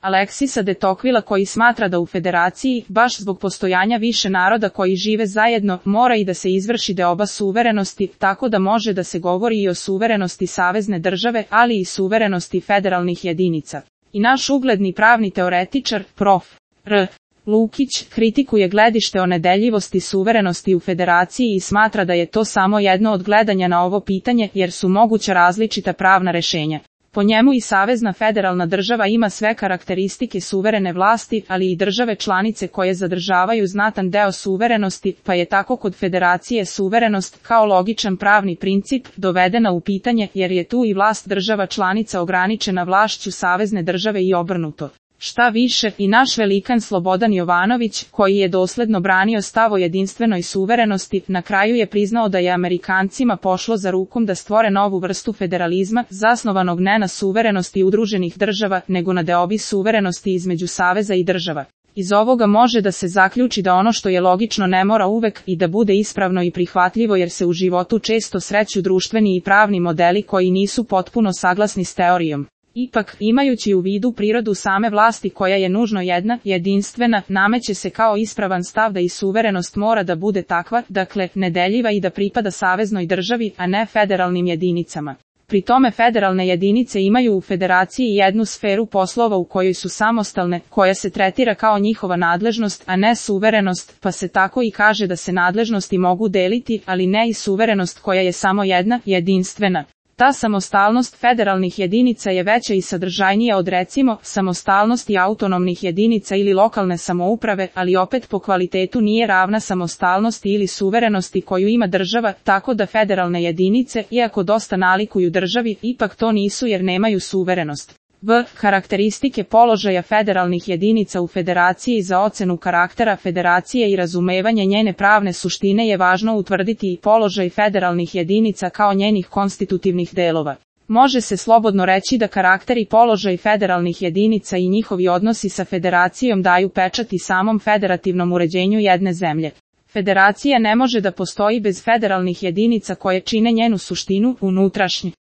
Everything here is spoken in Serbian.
Aleksisa de Tocqueville koji smatra da u federaciji, baš zbog postojanja više naroda koji žive zajedno, mora i da se izvrši deoba suverenosti, tako da može da se govori i o suverenosti savezne države, ali i suverenosti federalnih jedinica. I naš ugledni pravni teoretičar, prof. R. Lukić, kritikuje gledište o nedeljivosti suverenosti u federaciji i smatra da je to samo jedno od gledanja na ovo pitanje jer su moguća različita pravna rešenja. Po njemu i savezna federalna država ima sve karakteristike suverene vlasti, ali i države članice koje zadržavaju znatan deo suverenosti, pa je tako kod federacije suverenost, kao logičan pravni princip, dovedena u pitanje jer je tu i vlast država članica ograničena vlašću savezne države i obrnuto. Šta više, i naš velikan Slobodan Jovanović, koji je dosledno branio stav o jedinstvenoj suverenosti, na kraju je priznao da je Amerikancima pošlo za rukom da stvore novu vrstu federalizma, zasnovanog ne na suverenosti udruženih država, nego na deobi suverenosti između saveza i država. Iz ovoga može da se zaključi da ono što je logično ne mora uvek i da bude ispravno i prihvatljivo jer se u životu često sreću društveni i pravni modeli koji nisu potpuno saglasni s teorijom. Ipak, imajući u vidu prirodu same vlasti koja je nužno jedna, jedinstvena, nameće se kao ispravan stav da i suverenost mora da bude takva, dakle, nedeljiva i da pripada saveznoj državi, a ne federalnim jedinicama. Pri tome federalne jedinice imaju u federaciji jednu sferu poslova u kojoj su samostalne, koja se tretira kao njihova nadležnost, a ne suverenost, pa se tako i kaže da se nadležnosti mogu deliti, ali ne i suverenost koja je samo jedna, jedinstvena. Ta samostalnost federalnih jedinica je veća i sadržajnija od recimo samostalnosti autonomnih jedinica ili lokalne samouprave, ali opet po kvalitetu nije ravna samostalnosti ili suverenosti koju ima država, tako da federalne jedinice, iako dosta nalikuju državi, ipak to nisu jer nemaju suverenost. Karakteristike položaja federalnih jedinica u federaciji. Za ocenu karaktera federacije i razumevanje njene pravne suštine je važno utvrditi i položaj federalnih jedinica kao njenih konstitutivnih delova. Može se slobodno reći da karakter i položaj federalnih jedinica i njihovi odnosi sa federacijom daju pečat i samom federativnom uređenju jedne zemlje. Federacija ne može da postoji bez federalnih jedinica koje čine njenu suštinu, unutrašnju.